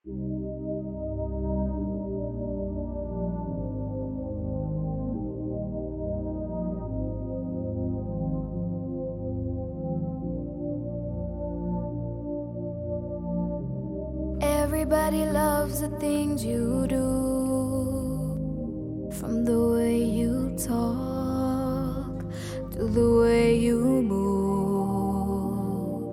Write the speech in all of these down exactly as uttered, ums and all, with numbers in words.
Everybody loves the things you do, from the way you talk to the way you move.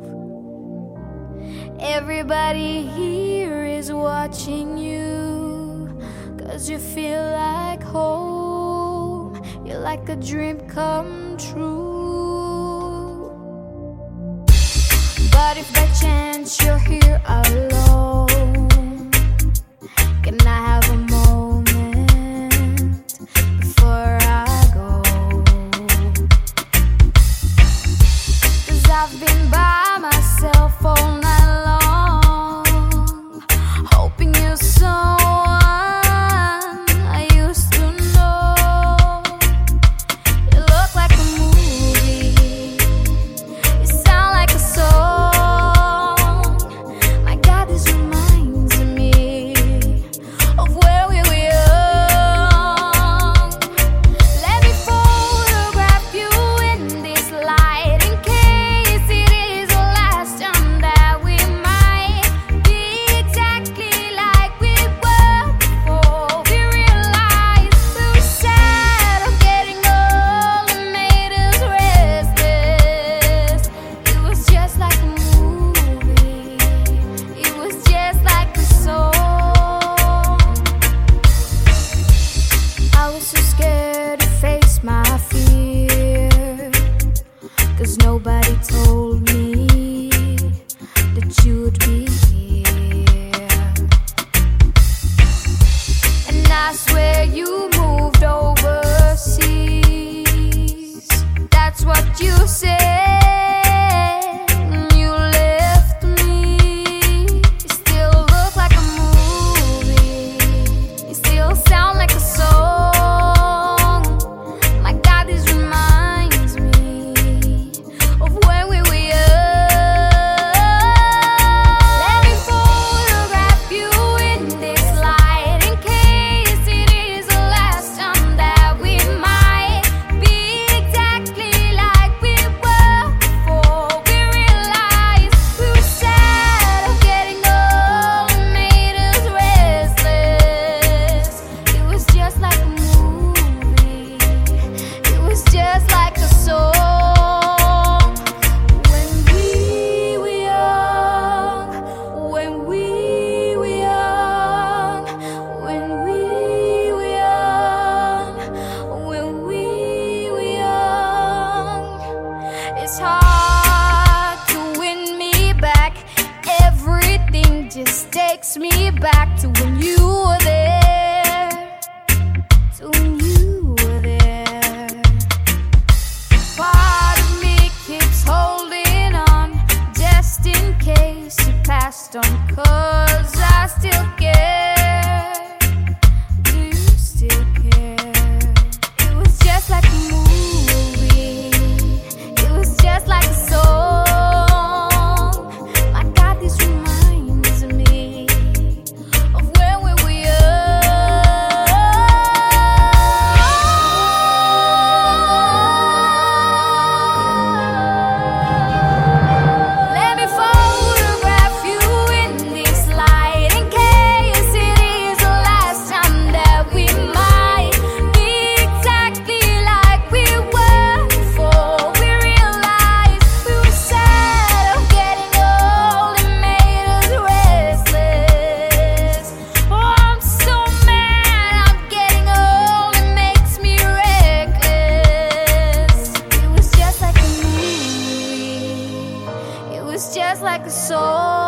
Everybody here is watching you, 'cause you feel like home. You're like a dream come true. But if by chance you're here alone, can I have a moment before I go? 'Cause I've been by myself all night long, hoping you're someone I used to know. You look like a movie, you sound like a song. My God, this reminds me of where we were young. Let me photograph you in this light, in case it is the last time that we might be exactly like we were before we realized we were sad of getting old and made us restless. It was just like a movie, it was just like a song. I was so scared to face my fear, 'cause nobody told me that you'd be here. And I swear you moved overseas, that's what you said when you left me. You still look like a movie, you still sound like a song. My God, this reminds me of when we were young. Let me photograph you in this light, in case it is the last time that we might be exactly like we were before we realized we were sad of getting old and made us restless. It was just like a movie, it was just like a song. When we were young, when we were young, when we were young, when we were young. It's hard to win me back. Everything just takes me back to when you were there, to when you were there. Part of me keeps holding on, just in case you passed on, 'cause I still care. Do you still care? It was just like a movie, it was just like a song. My God, this reminds me of when we were young. Let me photograph you in this light, in case it is the last time that we might be exactly like we were before we realized we were sad of getting old and made us restless. Oh, I'm so mad I'm getting old, it makes me reckless. It was just like a movie, it was just like a song.